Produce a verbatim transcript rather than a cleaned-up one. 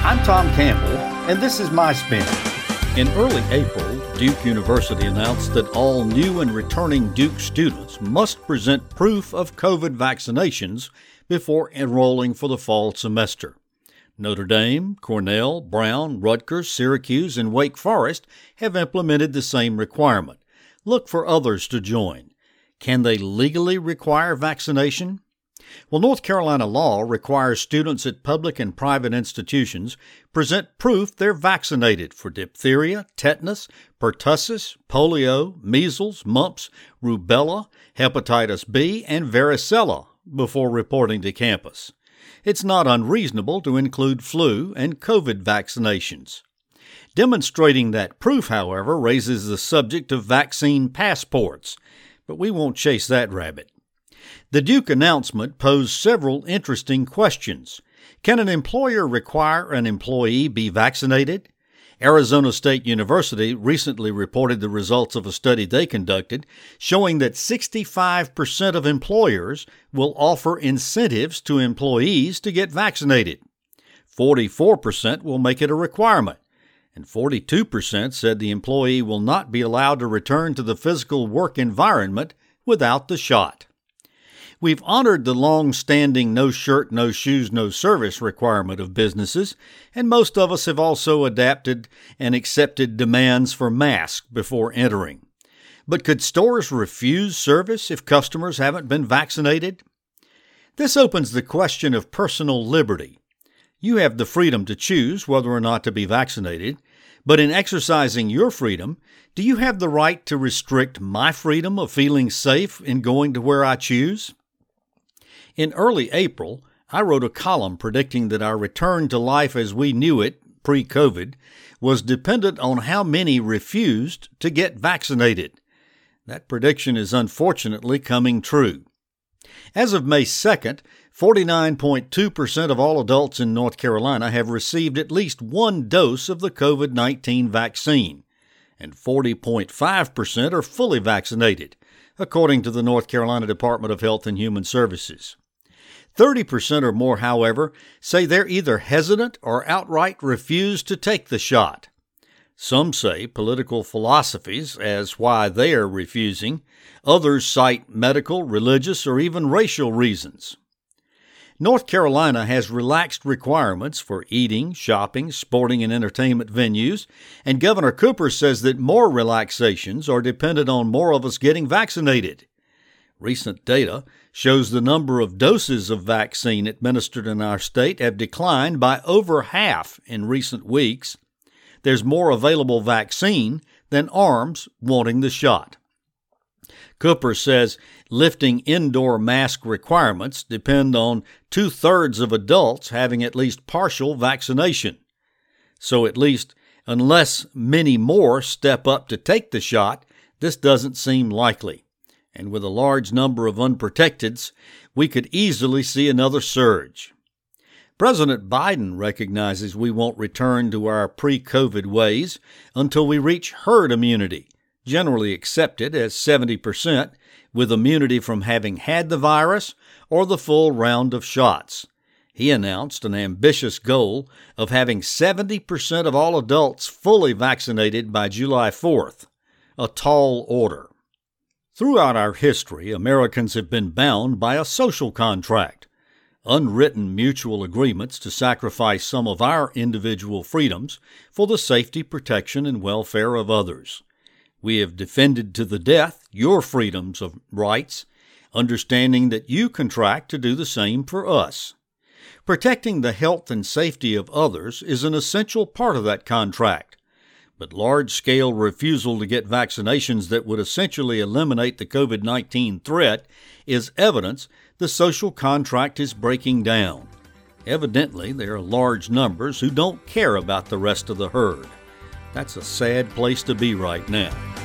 I'm Tom Campbell, and this is My Spin. In early April, Duke University announced that all new and returning Duke students must present proof of COVID vaccinations before enrolling for the fall semester. Notre Dame, Cornell, Brown, Rutgers, Syracuse, and Wake Forest have implemented the same requirement. Look for others to join. Can they legally require vaccination? Well, North Carolina law requires students at public and private institutions present proof they're vaccinated for diphtheria, tetanus, pertussis, polio, measles, mumps, rubella, hepatitis B, and varicella before reporting to campus. It's not unreasonable to include flu and COVID vaccinations. Demonstrating that proof, however, raises the subject of vaccine passports, but we won't chase that rabbit. The Duke announcement posed several interesting questions. Can an employer require an employee be vaccinated? Arizona State University recently reported the results of a study they conducted showing that sixty-five percent of employers will offer incentives to employees to get vaccinated. forty-four percent will make it a requirement, and forty-two percent said the employee will not be allowed to return to the physical work environment without the shot. We've honored the long-standing no shirt, no shoes, no service requirement of businesses, and most of us have also adapted and accepted demands for masks before entering. But could stores refuse service if customers haven't been vaccinated? This opens the question of personal liberty. You have the freedom to choose whether or not to be vaccinated, but in exercising your freedom, do you have the right to restrict my freedom of feeling safe in going to where I choose? In early April, I wrote a column predicting that our return to life as we knew it, pre-COVID, was dependent on how many refused to get vaccinated. That prediction is unfortunately coming true. As of May second, forty-nine point two percent of all adults in North Carolina have received at least one dose of the COVID nineteen vaccine, and forty point five percent are fully vaccinated, according to the North Carolina Department of Health and Human Services. thirty percent or more, however, say they're either hesitant or outright refuse to take the shot. Some say political philosophies as why they are refusing. Others cite medical, religious, or even racial reasons. North Carolina has relaxed requirements for eating, shopping, sporting, and entertainment venues, and Governor Cooper says that more relaxations are dependent on more of us getting vaccinated. Recent data shows the number of doses of vaccine administered in our state have declined by over half in recent weeks. There's more available vaccine than arms wanting the shot. Cooper says lifting indoor mask requirements depend on two-thirds of adults having at least partial vaccination. So at least, unless many more step up to take the shot, this doesn't seem likely. And with a large number of unprotecteds, we could easily see another surge. President Biden recognizes we won't return to our pre-COVID ways until we reach herd immunity, generally accepted as seventy percent, with immunity from having had the virus or the full round of shots. He announced an ambitious goal of having seventy percent of all adults fully vaccinated by July fourth, a tall order. Throughout our history, Americans have been bound by a social contract, unwritten mutual agreements to sacrifice some of our individual freedoms for the safety, protection, and welfare of others. We have defended to the death your freedoms of rights, understanding that you contract to do the same for us. Protecting the health and safety of others is an essential part of that contract. But large-scale refusal to get vaccinations that would essentially eliminate the COVID nineteen threat is evidence the social contract is breaking down. Evidently, there are large numbers who don't care about the rest of the herd. That's a sad place to be right now.